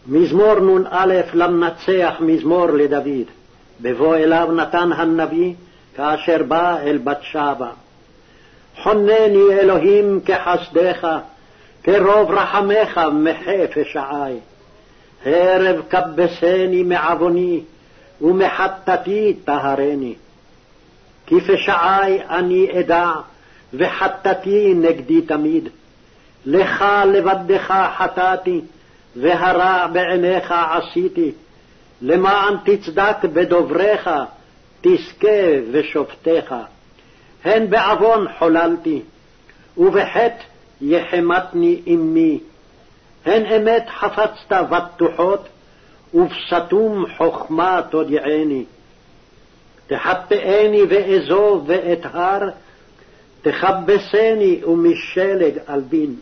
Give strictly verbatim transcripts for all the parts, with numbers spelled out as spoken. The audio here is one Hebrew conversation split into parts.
מזמור נ"א למנצח, מזמור לדוד. בבוא אליו נתן הנביא, כאשר בא אל בת שבע. חונני אלוהים כחסדך, כרוב רחמך מחה פשעי. הרב כבסני מעווני, ומחטאתי טהרני. כי פשעי אני אדע, וחטאתי נגדי תמיד. לך לבדך חטאתי, והרע בעיניך עשיתי. למען תצדק בדובריך, תזכה ושופטיך. הן בעוון חוללתי, ובחטא יחמתני אמי. הן אמת חפצת בטוחות, ובסתום חכמה תודיעני. תחפאני ואזוב ואתהר, תכבסני ומשלג אלבין.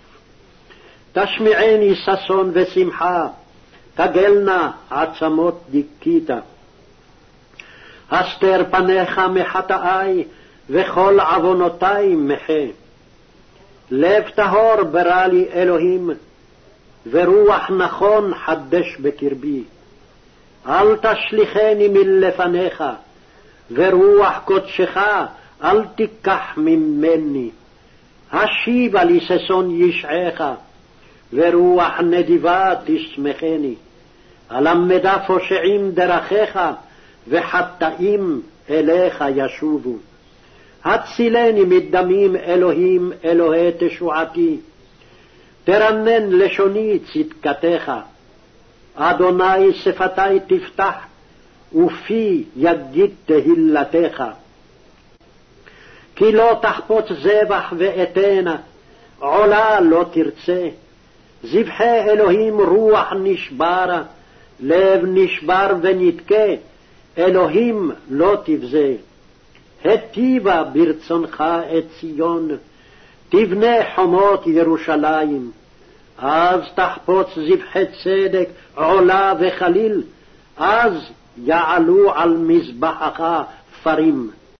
תשמיעני ששון ושמחה, תגלנה עצמות דיכית. הסתר פניך מחטאי, וכל עוונותי מחה. לב טהור ברא לי אלוהים, ורוח נכון חדש בקרבי. אל תשליכני מלפניך, ורוח קודשך אל תיקח ממני. השיבה לי ששון ישעך, ורוח נדיבה תשמחני. אלמדה פושעים דרכיך, וחטאים אליך ישובו. הצילני מדמים אלוהים אלוהי תשועתי. תרנן לשוני צדקתך. אדוני שפתי תפתח, ופי יגיד תהילתך. כי לא תחפוץ זבח ואתנה, עולה לא תרצה. זבחי אלוהים רוח נשברה, לב נשבר ונתקה, אלוהים לא תבזה. היטיבה ברצונך את ציון, תבנה חומות ירושלים. אז תחפוץ זבחי צדק עולה וחליל, אז יעלו על מזבחך פרים.